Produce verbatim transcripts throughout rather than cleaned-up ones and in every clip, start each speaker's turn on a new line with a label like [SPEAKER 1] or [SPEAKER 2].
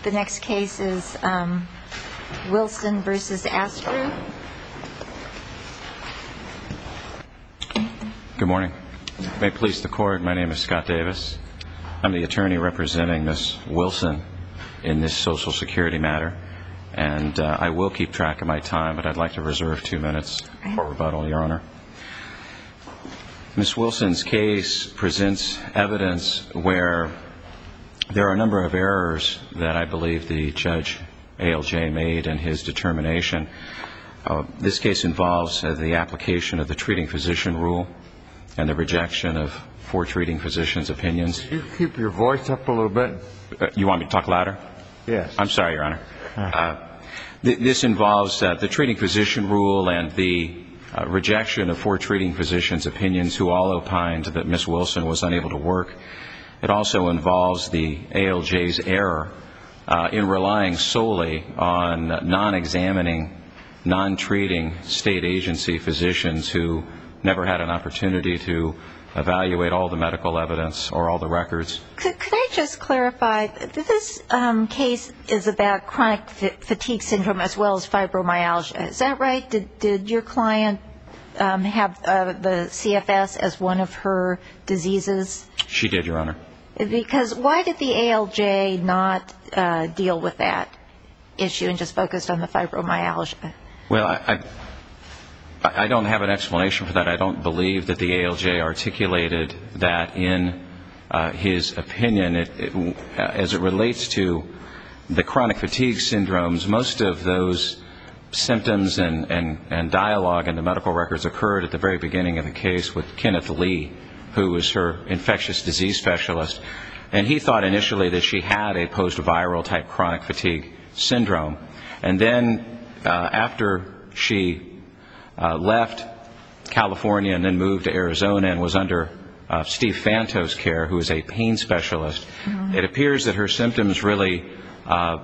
[SPEAKER 1] The next case is um, Wilson versus Astru.
[SPEAKER 2] Good morning. May it please the Court, my name is Scott Davis. I'm the attorney representing Miz Wilson in this Social Security matter, and uh, I will keep track of my time, but I'd like to reserve two minutes for rebuttal, Your Honor. Miz Wilson's case presents evidence where there are a number of errors that I believe the Judge A L J made in his determination. Uh, this case involves uh, the application of the treating physician rule and the rejection of four treating physicians' opinions.
[SPEAKER 3] Could you keep your voice up a little bit?
[SPEAKER 2] Uh, you want me to talk louder?
[SPEAKER 3] Yes.
[SPEAKER 2] I'm sorry, Your Honor. Uh, th- this involves uh, the treating physician rule and the uh, rejection of four treating physicians' opinions who all opined that Miz Wilson was unable to work. It also involves the A L J's error uh, in relying solely on non-examining, non-treating state agency physicians who never had an opportunity to evaluate all the medical evidence or all the records.
[SPEAKER 1] Could, could I just clarify, this um, case is about chronic f- fatigue syndrome as well as fibromyalgia. Is that right? Did, did your client um, have uh, the C F S as one of her diseases?
[SPEAKER 2] She did, Your Honor.
[SPEAKER 1] Because why did the A L J not uh, deal with that issue and just focused on the fibromyalgia?
[SPEAKER 2] Well, I, I, I don't have an explanation for that. I don't believe that the A L J articulated that in uh, his opinion. It, it, as it relates to the chronic fatigue syndromes, most of those symptoms and, and, and dialogue in the medical records occurred at the very beginning of the case with Kenneth Lee, who was her infectious disease specialist. And he thought initially that she had a post-viral type chronic fatigue syndrome. And then uh, after she uh, left California and then moved to Arizona and was under uh, Steve Fanto's care, who is a pain specialist, mm-hmm. it appears that her symptoms really uh,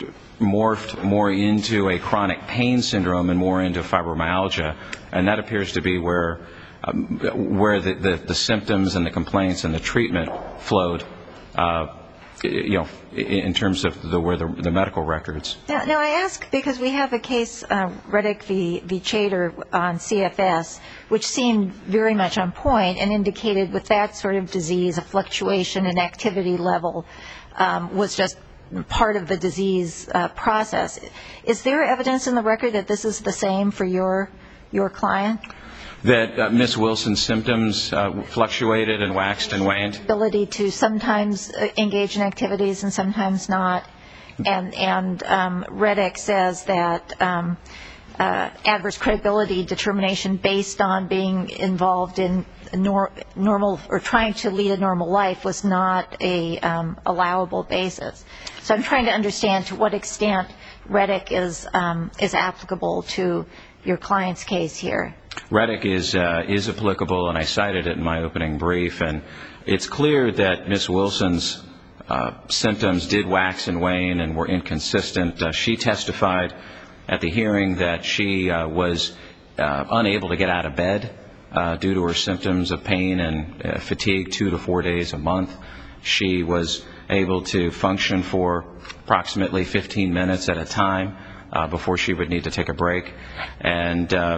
[SPEAKER 2] morphed more into a chronic pain syndrome and more into fibromyalgia. And that appears to be where Um, where the, the, the symptoms and the complaints and the treatment flowed, uh, you know, in terms of the, where the, the medical records.
[SPEAKER 1] Now, now, I ask because we have a case, uh, Reddick v. v. Chater on C F S, which seemed very much on point and indicated with that sort of disease, a fluctuation in activity level um, was just part of the disease uh, process. Is there evidence in the record that this is the same for your your client?
[SPEAKER 2] That uh, Miz Wilson's symptoms uh, fluctuated and waxed and waned?
[SPEAKER 1] Ability to sometimes uh, engage in activities and sometimes not. And, and um, Reddick says that um, uh, adverse credibility determination based on being involved in nor- normal or trying to lead a normal life was not a um, allowable basis. So I'm trying to understand to what extent Reddick is um, is applicable to your client's case here.
[SPEAKER 2] Reddick is uh, is applicable, and I cited it in my opening brief. And it's clear that Miz Wilson's uh, symptoms did wax and wane and were inconsistent. Uh, she testified at the hearing that she uh, was uh, unable to get out of bed uh, due to her symptoms of pain and uh, fatigue two to four days a month. She was able to function for approximately fifteen minutes at a time uh, before she would need to take a break. And uh,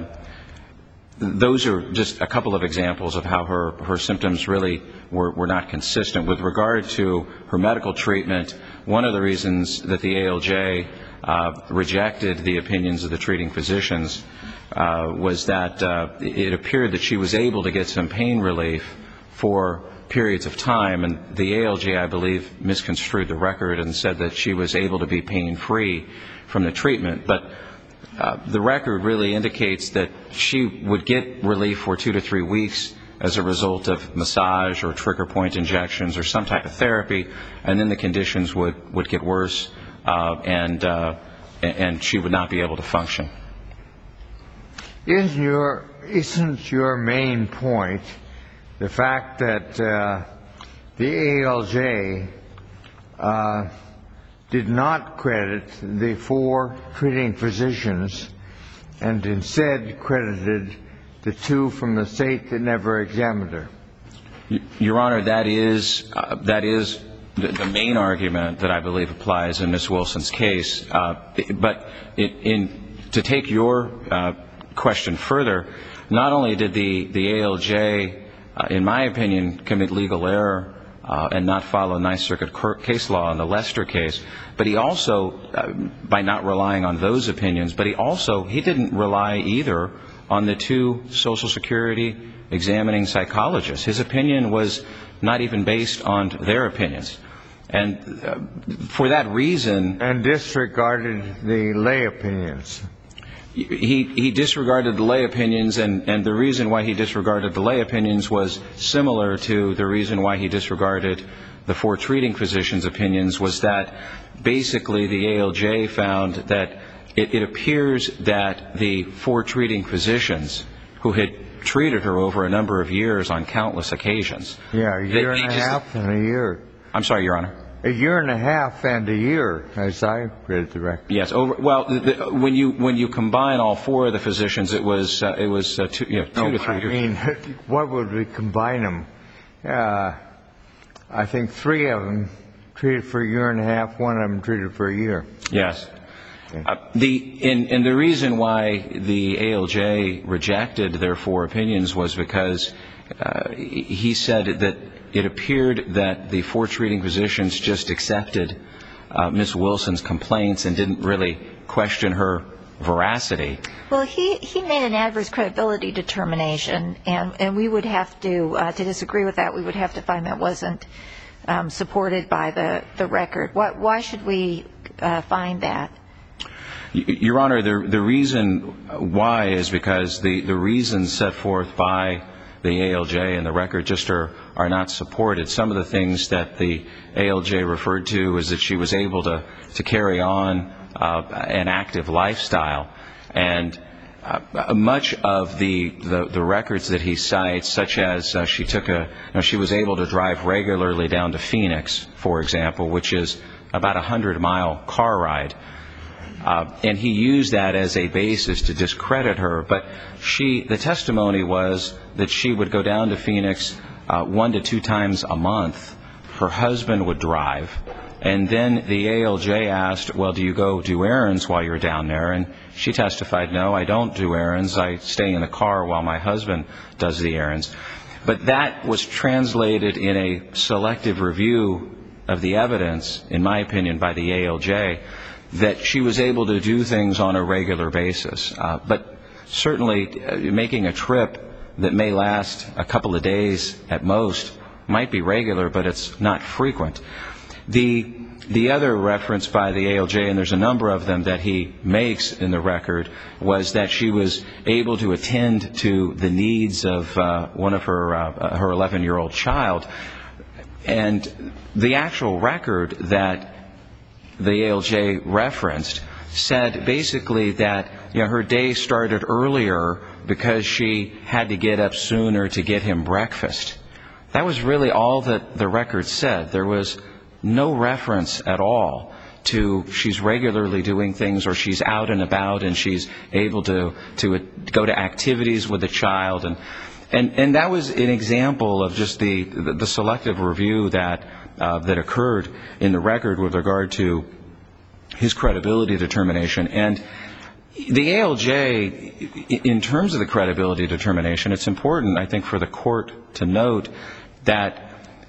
[SPEAKER 2] those are just a couple of examples of how her, her symptoms really were, were not consistent. With regard to her medical treatment, one of the reasons that the A L J uh, rejected the opinions of the treating physicians uh, was that uh, it appeared that she was able to get some pain relief for periods of time, and the A L J, I believe, misconstrued the record and said that she was able to be pain-free from the treatment. But Uh, the record really indicates that she would get relief for two to three weeks as a result of massage or trigger point injections or some type of therapy, and then the conditions would, would get worse, uh, and uh, and she would not be able to function.
[SPEAKER 3] Isn't your isn't your main point the fact that uh, the A L J uh, did not credit the four treating physicians and instead credited the two from the state that never examined her?
[SPEAKER 2] Your Honor, that is uh, that is the, the main argument that I believe applies in Miz Wilson's case. Uh, but it, in, to take your uh, question further, not only did the, the A L J, uh, in my opinion, commit legal error uh, and not follow Ninth Circuit case law in the Lester case, but he also, uh, by not relying on those opinions, but he also, he didn't rely either on the two Social Security examining psychologists. His opinion was not even based on their opinions. And uh, for that reason...
[SPEAKER 3] And disregarded the lay opinions.
[SPEAKER 2] He, he disregarded the lay opinions, and, and the reason why he disregarded the lay opinions was similar to the reason why he disregarded the four treating physicians' opinions, was that basically the A L J found that it, it appears that the four treating physicians who had treated her over a number of years on countless occasions...
[SPEAKER 3] Yeah, a year
[SPEAKER 2] they,
[SPEAKER 3] and
[SPEAKER 2] they
[SPEAKER 3] a
[SPEAKER 2] just,
[SPEAKER 3] half and a year.
[SPEAKER 2] I'm sorry, Your Honor.
[SPEAKER 3] A year and a half and a year, as I read the record.
[SPEAKER 2] Yes. Over, well, the, the, when you when you combine all four of the physicians, it was uh, it was uh, two, you know, two
[SPEAKER 3] no,
[SPEAKER 2] to three
[SPEAKER 3] I
[SPEAKER 2] years.
[SPEAKER 3] mean, what would we combine them? Uh, I think three of them treated for a year and a half. One of them treated for a year.
[SPEAKER 2] Yes.
[SPEAKER 3] Okay.
[SPEAKER 2] Uh, the and, and the reason why the A L J rejected their four opinions was because uh, he said that it appeared that the four treating physicians just accepted uh, Miz Wilson's complaints and didn't really question her veracity.
[SPEAKER 1] Well, he, he made an adverse credibility determination, and, and we would have to, uh, to disagree with that, we would have to find that wasn't um, supported by the, the record. Why, why should we uh, find that?
[SPEAKER 2] Your Honor, the, the reason why is because the, the reasons set forth by the A L J and the record just are, are not supported. Some of the things that the A L J referred to is that she was able to, to carry on uh, an active lifestyle. And uh, much of the, the, the records that he cites, such as uh, she took a, you know, she was able to drive regularly down to Phoenix, for example, which is about a hundred mile car ride. Uh, and he used that as a basis to discredit her. But she, the testimony was that she would go down to Phoenix uh, one to two times a month. Her husband would drive. And then the A L J asked, well, do you go do errands while you're down there? And she testified, no, I don't do errands. I stay in the car while my husband does the errands. But that was translated in a selective review of the evidence, in my opinion, by the A L J, that she was able to do things on a regular basis. Uh, but certainly uh, making a trip that may last a couple of days at most might be regular, but it's not frequent. The the other reference by the A L J, and there's a number of them that he makes in the record, was that she was able to attend to the needs of uh, one of her uh, her eleven-year-old child. And the actual record that the A L J referenced said basically that, you know, her day started earlier because she had to get up sooner to get him breakfast. That was really all that the record said. There was no reference at all to she's regularly doing things, or she's out and about and she's able to to go to activities with the child. And and and that was an example of just the the, the selective review that uh, that occurred in the record with regard to his credibility determination. And the A L J, in terms of the credibility determination, it's important, I think, for the court to note that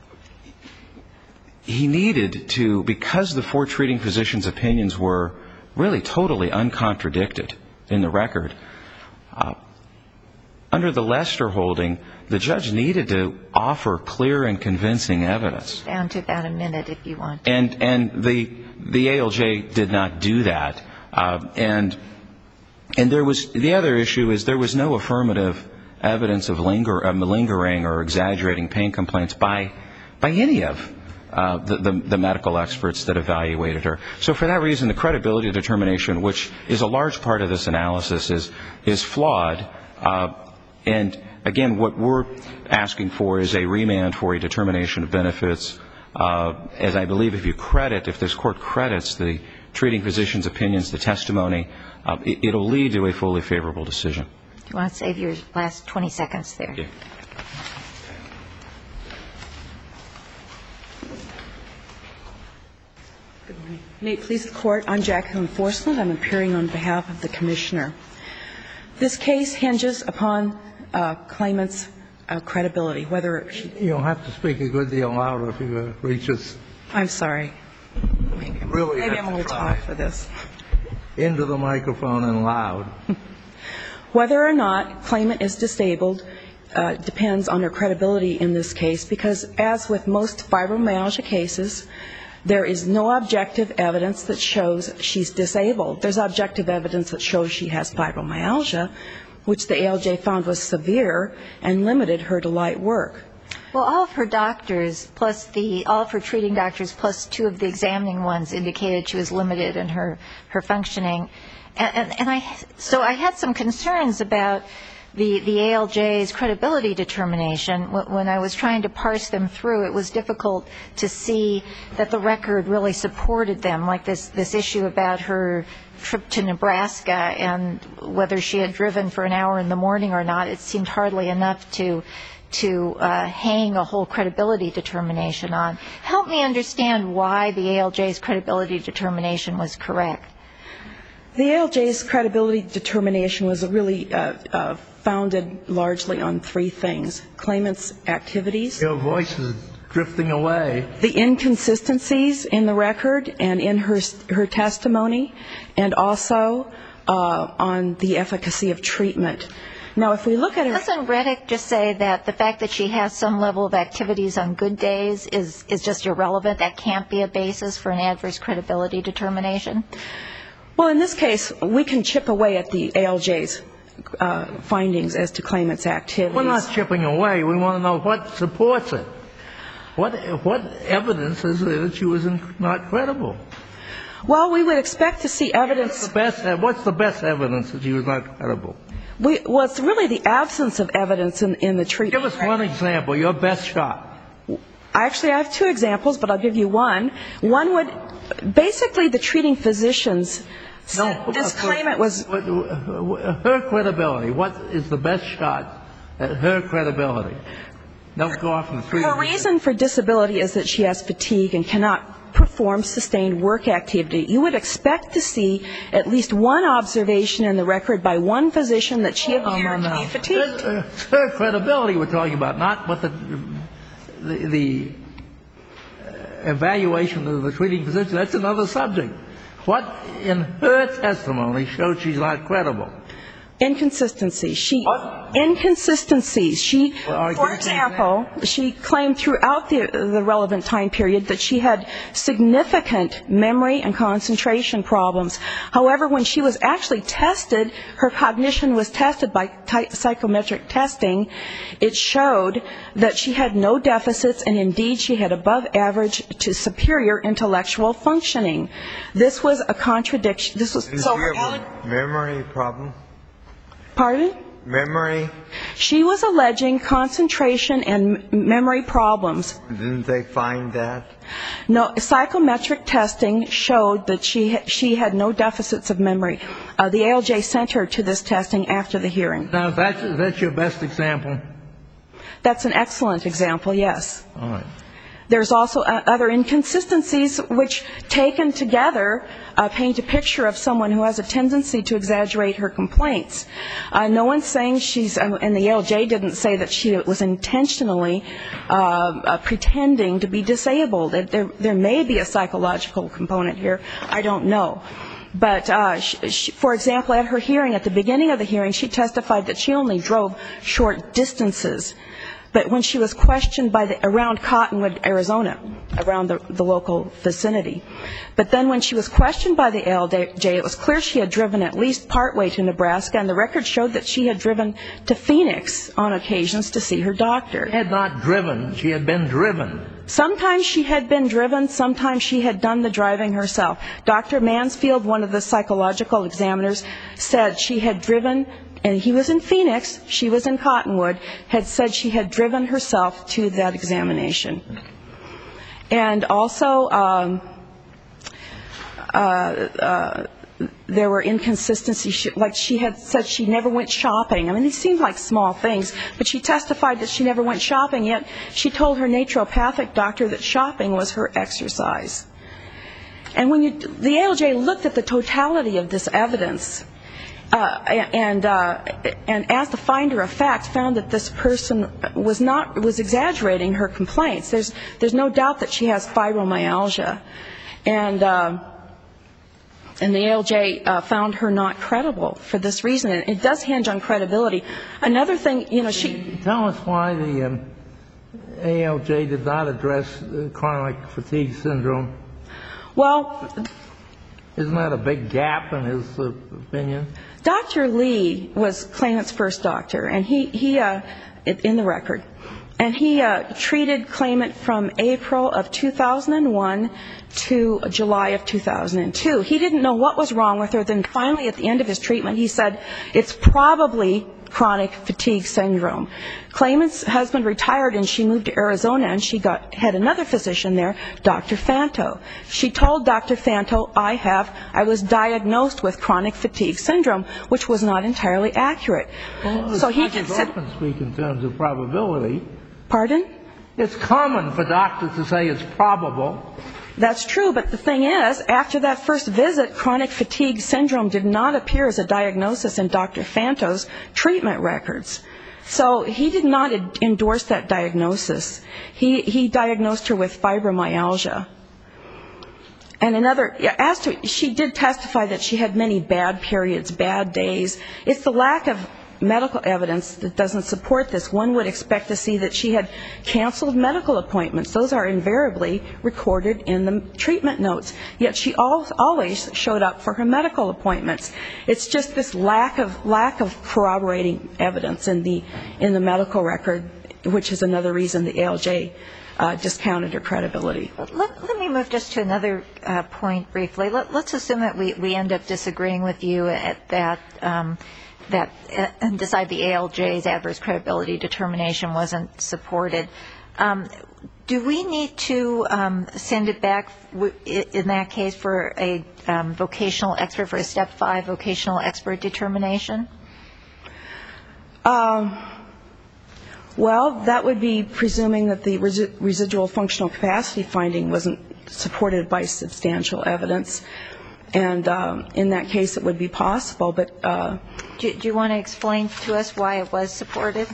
[SPEAKER 2] he needed to, because the four treating physicians' opinions were really totally uncontradicted in the record, uh, under the Lester holding, the judge needed to offer clear and convincing evidence.
[SPEAKER 1] Down to about a minute, if you want.
[SPEAKER 2] And and the the A L J did not do that. Uh, and and there was the other issue is there was no affirmative evidence of linger, uh, malingering or exaggerating pain complaints by by any of uh, the, the the medical experts that evaluated her. So for that reason, the credibility determination, which is a large part of this analysis, is is flawed. Uh, and again, what we're asking for is a remand for a determination of benefits. Uh, as I believe if you credit, if this court credits the treating physician's opinions, the testimony, uh, it, it'll lead to a fully favorable decision.
[SPEAKER 1] Do you want to save your last twenty seconds there?
[SPEAKER 2] Yeah.
[SPEAKER 4] May it please the Court, I'm Jacqueline Forsland. I'm appearing on behalf of the Commissioner. This case hinges upon uh, claimant's uh, credibility, whether she...
[SPEAKER 5] You'll have to speak a good deal louder if you uh, reach us.
[SPEAKER 4] I'm sorry. Maybe I'm,
[SPEAKER 5] Really
[SPEAKER 4] maybe
[SPEAKER 5] have
[SPEAKER 4] I'm a
[SPEAKER 5] to
[SPEAKER 4] little
[SPEAKER 5] try.
[SPEAKER 4] tall for this.
[SPEAKER 5] Into the microphone and loud.
[SPEAKER 4] Whether or not claimant is disabled uh, depends on her credibility in this case, because as with most fibromyalgia cases, there is no objective evidence that shows she's disabled. There's objective evidence that shows she has fibromyalgia, which the A L J found was severe and limited her to light work.
[SPEAKER 1] Well, all of her doctors, plus the, all of her treating doctors, plus two of the examining ones indicated she was limited in her, her functioning. And, and, and I, so I had some concerns about the, the A L J's credibility determination. When I was trying to parse them through, it was difficult to see that the record really supported them, like this, this issue about her trip to Nebraska and whether she had driven for an hour in the morning or not. It seemed hardly enough to to uh, hang a whole credibility determination on. Help me understand why the A L J's credibility determination was correct.
[SPEAKER 4] The A L J's credibility determination was really uh, uh, founded largely on three things: claimant's activities,
[SPEAKER 5] Your voice is drifting away.
[SPEAKER 4] the inconsistencies in the record and in her her testimony, and also uh, on the efficacy of treatment. Now, if we look at her...
[SPEAKER 1] Doesn't Reddick just say that the fact that she has some level of activities on good days is, is just irrelevant? That can't be a basis for an adverse credibility determination?
[SPEAKER 4] Well, in this case, we can chip away at the A L J's uh, findings as to claimant's activities.
[SPEAKER 5] We're not chipping away. We want to know what supports it. What what evidence is there that she was not credible?
[SPEAKER 4] Well, we would expect to see evidence...
[SPEAKER 5] The best, what's the best evidence that she was not credible?
[SPEAKER 4] We, well, it's really the absence of evidence in, in the treatment.
[SPEAKER 5] Give us one example, your best shot.
[SPEAKER 4] Actually, I have two examples, but I'll give you one. One would... Basically, the treating physicians said
[SPEAKER 5] No,
[SPEAKER 4] this
[SPEAKER 5] uh,
[SPEAKER 4] claimant was...
[SPEAKER 5] What, uh, her credibility, what is the best shot at her credibility? Don't go off in the three.
[SPEAKER 4] Her reason for disability is that she has fatigue and cannot perform sustained work activity. You would expect to see at least one observation in the record by one physician that she appeared to be fatigued.
[SPEAKER 5] Her, her credibility we're talking about, not what the the, the evaluation of the treating physician. That's another subject. What in her testimony shows she's not credible?
[SPEAKER 4] Inconsistency. She
[SPEAKER 5] What?
[SPEAKER 4] inconsistencies. She,
[SPEAKER 5] Well,
[SPEAKER 4] for example, she claimed throughout the the relevant time period that she had significant memory and concentration problems. However, when she was actually tested, her cognition was tested by ty- psychometric testing. It showed that she had no deficits, and indeed she had above average to superior intellectual functioning. This was a contradiction. This was
[SPEAKER 3] Did
[SPEAKER 4] so.
[SPEAKER 3] she have a memory problem?
[SPEAKER 4] Pardon?
[SPEAKER 3] Memory?
[SPEAKER 4] She was alleging concentration and m- memory problems.
[SPEAKER 3] Didn't they find that?
[SPEAKER 4] No, psychometric testing showed that she ha- she had no deficits of memory. Uh, the A L J sent her to this testing after the hearing.
[SPEAKER 5] Now, that's, that's your best example?
[SPEAKER 4] That's an excellent example, yes.
[SPEAKER 5] All right.
[SPEAKER 4] There's also uh, other inconsistencies which, taken together, uh, paint a picture of someone who has a tendency to exaggerate her complaints. Uh, no one's saying she's, uh, and the A L J didn't say that she was intentionally uh, uh, pretending to be disabled. There, there may be a psychological component here. I don't know. But, uh, she, she, for example, at her hearing, at the beginning of the hearing, she testified that she only drove short distances. But when she was questioned by the, around Cottonwood, Arizona, around the, the local vicinity, but then when she was questioned by the A L J, it was clear she had driven at least partway to Nebraska, and the record showed that she had driven to Phoenix on occasions to see her doctor.
[SPEAKER 5] She had not driven. She had been driven.
[SPEAKER 4] Sometimes she had been driven, sometimes she had done the driving herself. Doctor Mansfield, one of the psychological examiners, said she had driven, and he was in Phoenix, she was in Cottonwood, had said she had driven herself to that examination. And also, um, uh, uh, there were inconsistencies, she, like she had said she never went shopping. I mean, these seemed like small things, but she testified that she never went shopping, yet she told her naturopathic doctor that shopping was her exercise. And when you, the A L J looked at the totality of this evidence, Uh, and uh, and as the finder of fact found that this person was not was exaggerating her complaints. There's there's no doubt that she has fibromyalgia, and uh, and the A L J uh, found her not credible for this reason. And it does hinge on credibility. Another thing, you know, she
[SPEAKER 5] tell us why the um, A L J did not address uh, chronic fatigue syndrome.
[SPEAKER 4] Well,
[SPEAKER 5] isn't that a big gap in his uh, opinion?
[SPEAKER 4] Doctor Lee was claimant's first doctor, and he, he uh, in the record, and he uh, treated claimant from April of two thousand one to July of two thousand two. He didn't know what was wrong with her. Then finally, at the end of his treatment, he said, it's probably chronic fatigue syndrome. Claimant's husband retired, and she moved to Arizona, and she got had another physician there, Doctor Fanto. She told Doctor Fanto, I have, I was diagnosed with chronic fatigue syndrome, which was not entirely accurate.
[SPEAKER 5] Well,
[SPEAKER 4] so he
[SPEAKER 5] doctors
[SPEAKER 4] said,
[SPEAKER 5] often speak in terms of probability.
[SPEAKER 4] Pardon?
[SPEAKER 5] It's common for doctors to say it's probable.
[SPEAKER 4] That's true, but the thing is, after that first visit, chronic fatigue syndrome did not appear as a diagnosis in Doctor Fanto's treatment records. So he did not endorse that diagnosis. He, he diagnosed her with fibromyalgia. And another, as to, she did testify that she had many bad periods, bad days. It's the lack of medical evidence that doesn't support this. One would expect to see that she had canceled medical appointments. Those are invariably recorded in the treatment notes. Yet she al- always showed up for her medical appointments. It's just this lack of lack of corroborating evidence in the in the medical record, which is another reason the A L J uh, discounted her credibility.
[SPEAKER 1] Let, let me move just to another uh, point briefly. Let, let's assume that we, we end up disagreeing with you at that. Um, that and decide the A L J's adverse credibility determination wasn't supported. Um, do we need to um, send it back w- in that case for a um, vocational expert, for a step five vocational expert determination?
[SPEAKER 4] Um, well, that would be presuming that the resi- residual functional capacity finding wasn't supported by substantial evidence. And um, in that case, it would be possible. But uh,
[SPEAKER 1] do, do you want to explain to us why it was supported?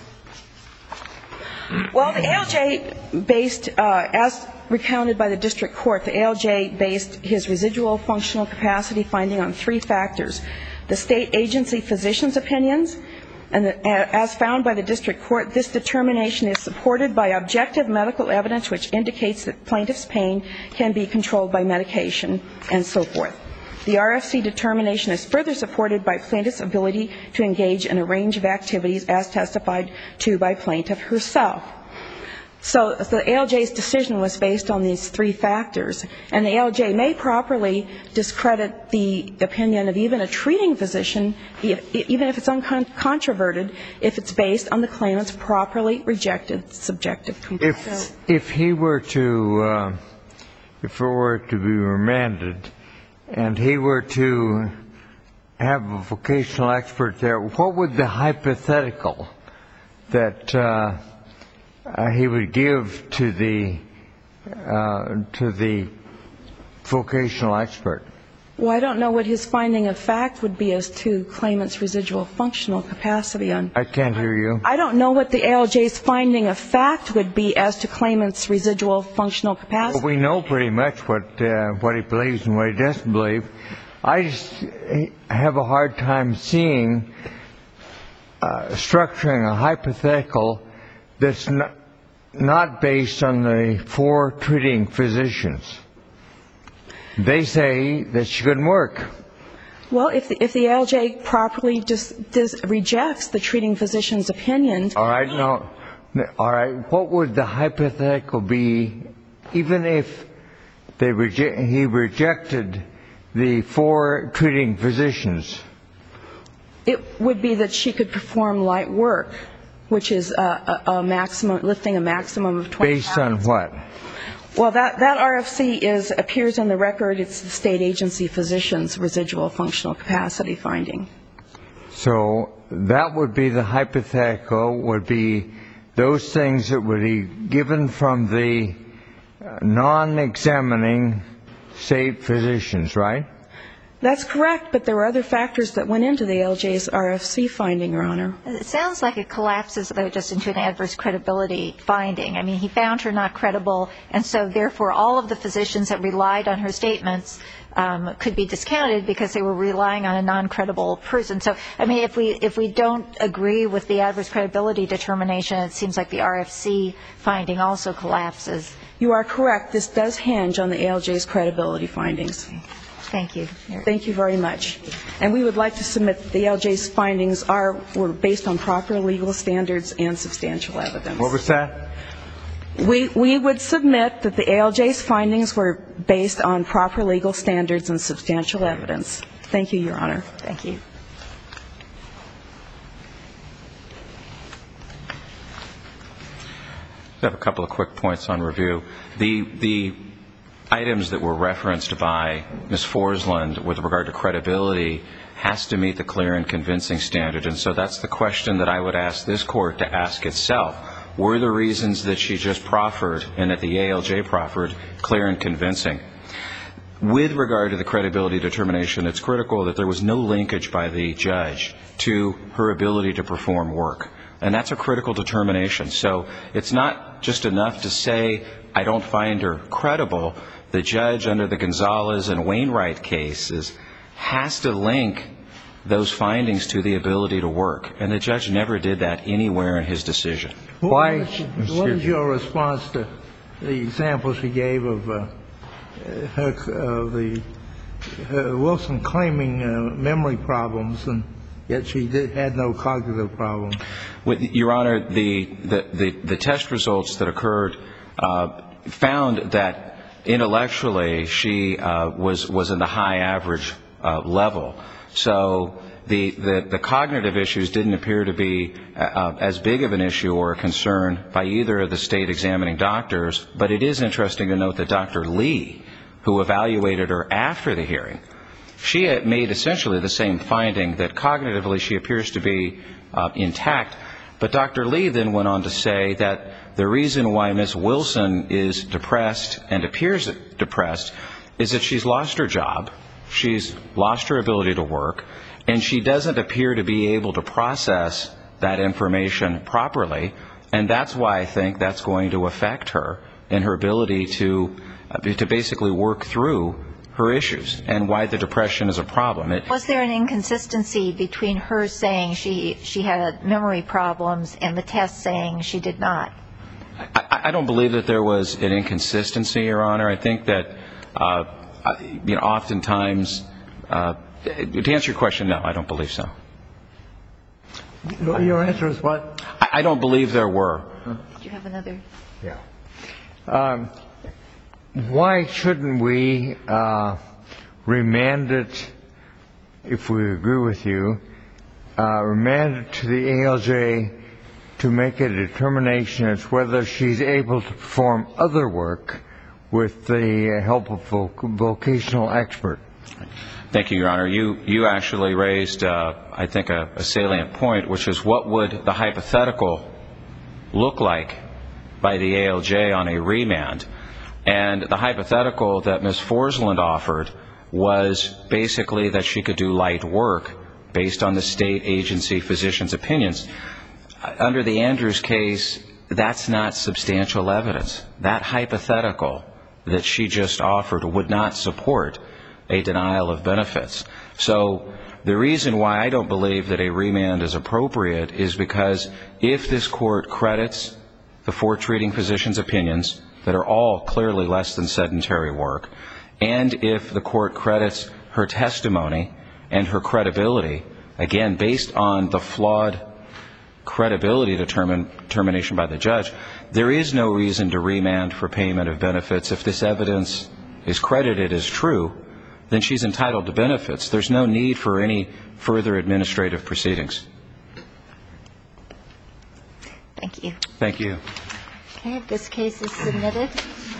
[SPEAKER 4] Well, the A L J based, uh, as recounted by the district court, the A L J based his residual functional capacity finding on three factors: the state agency physician's opinions, and the, as found by the district court, this determination is supported by objective medical evidence which indicates that plaintiff's pain can be controlled by medication, and so forth. The R F C determination is further supported by plaintiff's ability to engage in a range of activities as testified to by plaintiff herself. So the A L J's decision was based on these three factors, and the A L J may properly discredit the opinion of even a treating physician, even if it's uncontroverted, if it's based on the claimant's properly rejected subjective complaint.
[SPEAKER 3] If, if he were to, uh, if it were to be remanded, and he were to have a vocational expert there, what would the hypothetical that uh, uh, he would give to the uh, to the vocational expert?
[SPEAKER 4] Well, I don't know what his finding of fact would be as to claimant's residual functional capacity on.
[SPEAKER 3] I can't hear you.
[SPEAKER 4] I don't know what the A L J's finding of fact would be as to claimant's residual functional capacity.
[SPEAKER 3] Well, we know pretty much what uh, what he believes and what he doesn't believe. I just have a hard time seeing uh, structuring a hypothetical that's not, not based on the four treating physicians. They say that she couldn't work.
[SPEAKER 4] Well, if the, if the A L J properly just, just rejects the treating physician's opinion.
[SPEAKER 3] All right, no. All right, what would the hypothetical be, even if they reje- he rejected the four treating physicians?
[SPEAKER 4] It would be that she could perform light work, which is a, a, a maximum, lifting a maximum of twenty
[SPEAKER 3] Based
[SPEAKER 4] pounds.
[SPEAKER 3] on what?
[SPEAKER 4] Well, that, that R F C is, appears in the record. It's the state agency physician's residual functional capacity finding.
[SPEAKER 3] So that would be the hypothetical, would be those things that would be given from the non-examining state physicians, right?
[SPEAKER 4] That's correct, but there were other factors that went into the A L J's R F C finding, Your Honor.
[SPEAKER 1] It sounds like it collapses, though, just into an adverse credibility finding. I mean, he found her not credible, and so therefore all of the physicians that relied on her statements um, could be discounted because they were relying on a non-credible person. So, I mean, if we if we don't agree with the adverse credibility determination, it seems like the R F C finding also collapses.
[SPEAKER 4] You are correct. This does hinge on the A L J's credibility findings.
[SPEAKER 1] Thank you.
[SPEAKER 4] Thank you very much. And we would like to submit that the A L J's findings are were based on proper legal standards and substantial evidence.
[SPEAKER 3] What was that?
[SPEAKER 4] We we would submit that the A L J's findings were based on proper legal standards and substantial evidence. Thank you, Your Honor.
[SPEAKER 1] Thank you.
[SPEAKER 2] I have a couple of quick points on review. The the items that were referenced by Miz Forsland with regard to credibility has to meet the clear and convincing standard, and so that's the question that I would ask this Court to ask itself. Were the reasons that she just proffered and that the A L J proffered clear and convincing? With regard to the credibility determination, it's critical that there was no linkage by the judge to her ability to perform work, and that's a critical determination. So it's not just enough to say, I don't find her credible. The judge under the Gonzalez and Wainwright cases has to link those findings to the ability to work, and the judge never did that anywhere in his decision.
[SPEAKER 3] Why?
[SPEAKER 5] What is your response to the example she gave of uh, her, uh, the her Wilson claiming uh, memory problems, and yet she did, had no cognitive problems?
[SPEAKER 2] With, Your Honor, the, the, the, the test results that occurred uh, found that intellectually she uh, was, was in the high average uh, level. So the, the, the cognitive issues didn't appear to be uh, as big of an issue or a concern by either of the state examining doctors, but it is interesting to note that Doctor Lee, who evaluated her after the hearing, she had made essentially the same finding, that cognitively she appears to be uh, intact. But Doctor Lee then went on to say that the reason why Miz Wilson is depressed and appears depressed is that she's lost her job, she's lost her ability to work, and she doesn't appear to be able to process that information properly, and that's why I think that's going to affect her and her ability to uh, to basically work through her issues, and why the depression is a problem. It,
[SPEAKER 1] Was there an inconsistency between her saying she she had memory problems and the test saying she did not?
[SPEAKER 2] I, I don't believe that there was an inconsistency, Your Honor. I think that, uh, you know, oftentimes, uh, to answer your question, no, I don't believe so.
[SPEAKER 5] Your answer is what?
[SPEAKER 2] I, I don't believe there were.
[SPEAKER 1] Do you have another?
[SPEAKER 3] Yeah. Um, why shouldn't we uh, remand it, if we agree with you, uh, remand it to the A L J to make a determination as whether she's able to perform other work with the help of a vocational expert?
[SPEAKER 2] Thank you, Your Honor. You you actually raised, uh, I think, a, a salient point, which is what would the hypothetical look like by the A L J on a remand? And the hypothetical that Miz Forsland offered was basically that she could do light work based on the state agency physician's opinions. Under the Andrews case, that's not substantial evidence. That hypothetical that she just offered would not support a denial of benefits. So the reason why I don't believe that a remand is appropriate is because if this court credits the four treating physicians' opinions that are all clearly less than sedentary work, and if the court credits her testimony and her credibility, again, based on the flawed credibility determine, determination by the judge, there is no reason to remand for payment of benefits. If this evidence is credited as true, then she's entitled to benefits. There's no need for any further administrative proceedings.
[SPEAKER 1] Thank you.
[SPEAKER 2] Thank you.
[SPEAKER 1] Okay, this case is submitted.